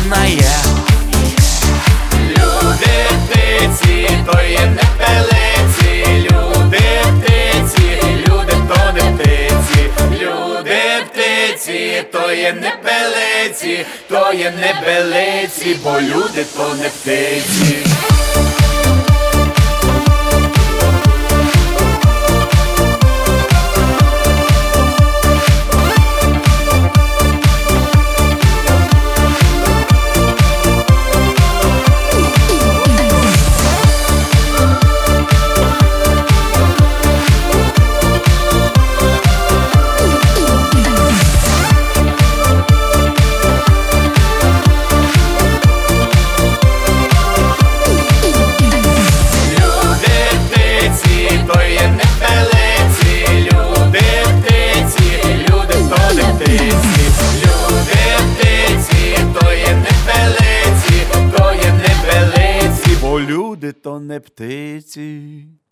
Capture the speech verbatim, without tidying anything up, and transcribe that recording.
знає. Люди птиці, то є не пелиці. Люди птиці, люди то не птиці. Люди птиці, то є не пелиці, то є не белиці, бо люди то не птиці. Люди то не птиці.